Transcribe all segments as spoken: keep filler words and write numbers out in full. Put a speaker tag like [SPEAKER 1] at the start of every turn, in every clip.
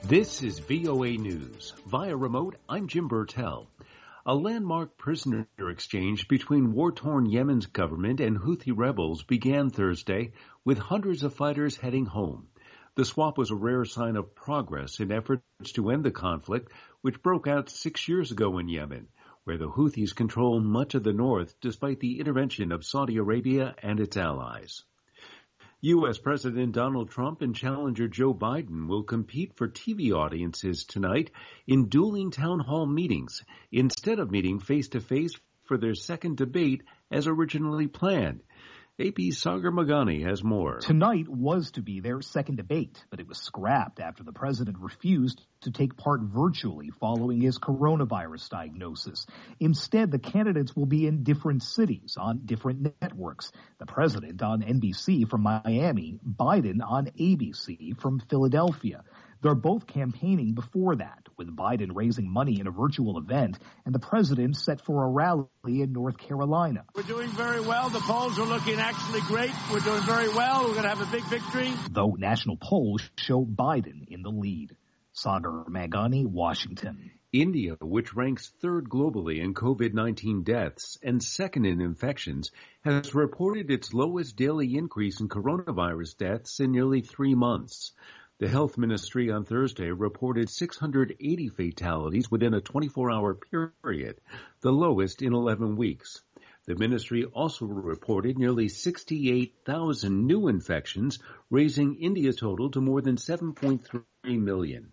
[SPEAKER 1] This is V O A News. Via remote, I'm Jim Burtell. A landmark prisoner exchange between war-torn Yemen's government and Houthi rebels began Thursday, with hundreds of fighters heading home. The swap was a rare sign of progress in efforts to end the conflict, which broke out six years ago in Yemen, where the Houthis control much of the north despite the intervention of Saudi Arabia and its allies. U S. President Donald Trump and challenger Joe Biden will compete for T V audiences tonight in dueling town hall meetings instead of meeting face-to-face for their second debate as originally planned. A P's Sagar Meghani has more.
[SPEAKER 2] Tonight was to be their second debate, but it was scrapped after the president refused to take part virtually following his coronavirus diagnosis. Instead, the candidates will be in different cities on different networks. The president on N B C from Miami, Biden on A B C from Philadelphia. They're both campaigning before that, with Biden raising money in a virtual event and the president set for a rally in North Carolina.
[SPEAKER 3] We're doing very well. The polls are looking actually great. We're doing very well. We're going to have a big victory.
[SPEAKER 2] Though national polls show Biden in the lead. Sagar Meghani, Washington.
[SPEAKER 1] India, which ranks third globally in COVID nineteen deaths and second in infections, has reported its lowest daily increase in coronavirus deaths in nearly three months. The health ministry on Thursday reported six hundred eighty fatalities within a twenty-four hour period, the lowest in eleven weeks. The ministry also reported nearly sixty-eight thousand new infections, raising India's total to more than seven point three million.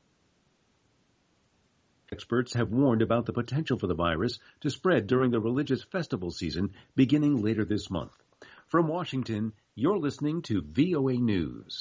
[SPEAKER 1] Experts have warned about the potential for the virus to spread during the religious festival season beginning later this month. From Washington, you're listening to V O A News.